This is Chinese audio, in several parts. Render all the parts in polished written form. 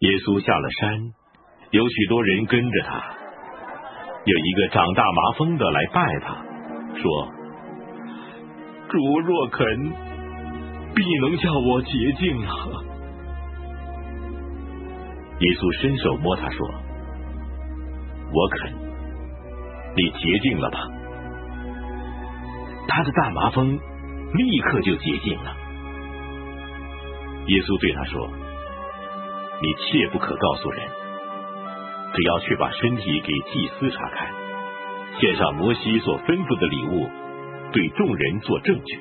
耶稣下了山，有许多人跟着他。有一个长大麻风的来拜他，说：主若肯，必能叫我洁净了。耶稣伸手摸他说：我肯，你洁净了吧。他的大麻风立刻就洁净了。耶稣对他说：你切不可告诉人，只要去把身体给祭司查看，献上摩西所吩咐的礼物，对众人做证据。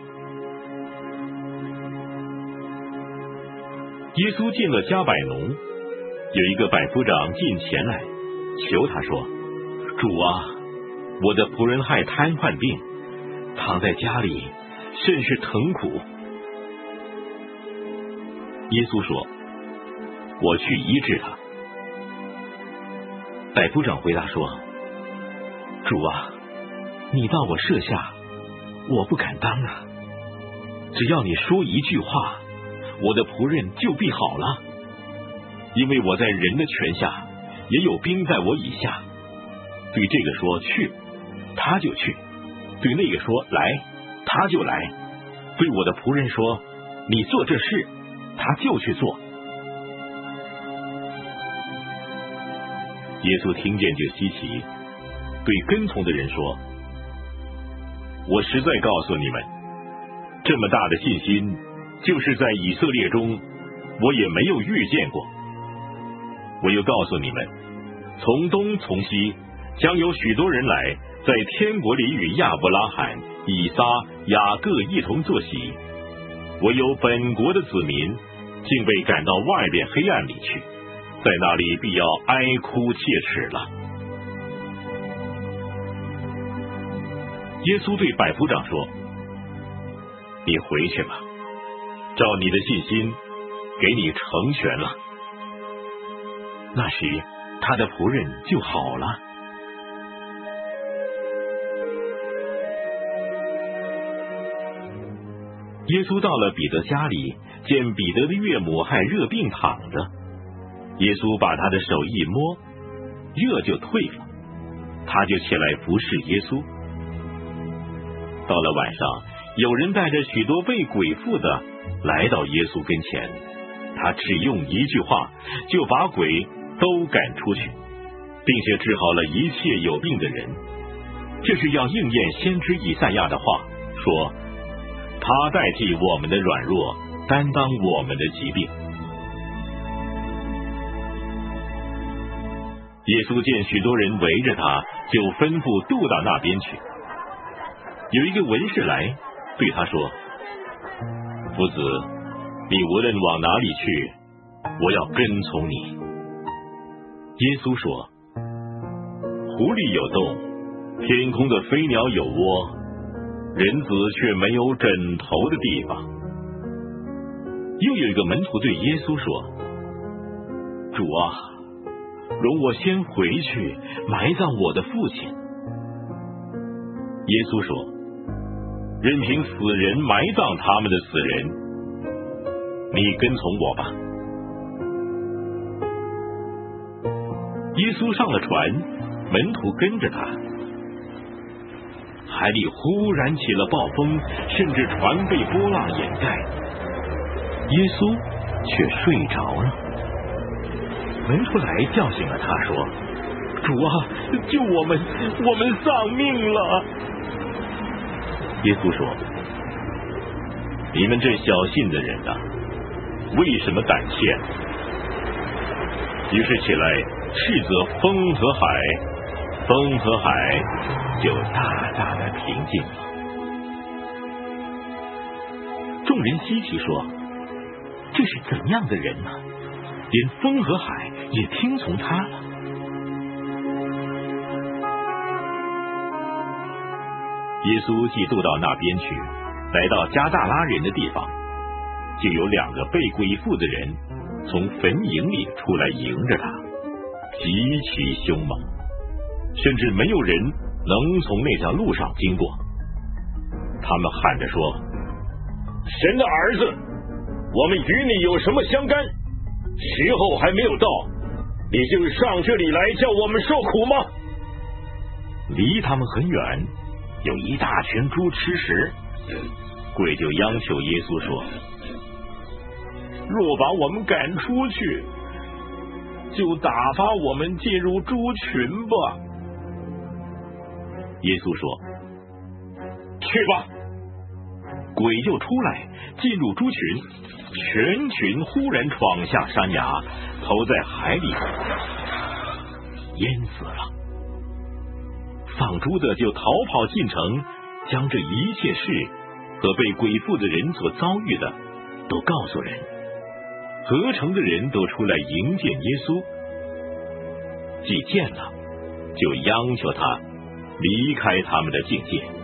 耶稣进了加百农，有一个百夫长进前来求他说：主啊，我的仆人害瘫痪病，躺在家里，甚是疼苦。耶稣说：我去医治他。百夫长回答说：主啊，你到我舍下，我不敢当啊。只要你说一句话，我的仆人就必好了。因为我在人的权下，也有兵在我以下。对这个说去，他就去；对那个说来，他就来；对我的仆人说你做这事，他就去做。耶稣听见就稀奇，对跟从的人说：我实在告诉你们，这么大的信心，就是在以色列中我也没有遇见过。我又告诉你们，从东从西将有许多人来，在天国里与亚伯拉罕、以撒、雅各一同坐席。唯有本国的子民竟被赶到外边黑暗里去，在那里必要哀哭切齿了。耶稣对百夫长说：你回去吧，照你的信心给你成全了。那时他的仆人就好了。耶稣到了彼得家里，见彼得的岳母害热病躺着，耶稣把他的手一摸，热就退了，他就起来服侍耶稣。到了晚上，有人带着许多被鬼附的来到耶稣跟前，他只用一句话就把鬼都赶出去，并且治好了一切有病的人。这是要应验先知以赛亚的话，说他代替我们的软弱，担当我们的疾病。耶稣见许多人围着他，就吩咐渡到那边去。有一个文士来对他说：夫子，你无论往哪里去，我要跟从你。耶稣说：狐狸有洞，天空的飞鸟有窝，人子却没有枕头的地方。又有一个门徒对耶稣说：主啊，容我先回去埋葬我的父亲。耶稣说：任凭死人埋葬他们的死人，你跟从我吧。耶稣上了船，门徒跟着他。海里忽然起了暴风，甚至船被波浪掩盖，耶稣却睡着了。门徒来叫醒了他，说：主啊，救我们，我们丧命了。耶稣说：你们这小信的人啊，为什么胆怯？于是起来斥责风和海，风和海就大大的平静了。众人稀奇说：这是怎样的人呢？连风和海也听从他了。耶稣既渡到那边去，来到加大拉人的地方，就有2个被鬼附的人从坟茔里出来迎着他，极其凶猛，甚至没有人能从那条路上经过。他们喊着说：神的儿子，我们与你有什么相干？ 时候还没有到，你就上这里来叫我们受苦吗？ 离他们很远，有一大群猪吃食。鬼就央求耶稣说：若把我们赶出去，就打发我们进入猪群吧。耶稣说：去吧。鬼就出来进入猪群，全群忽然闯下山崖，投在海里，淹死了。放猪的就逃跑进城，将这一切事和被鬼附的人所遭遇的都告诉人。合城的人都出来迎见耶稣，既见了，就央求他离开他们的境界。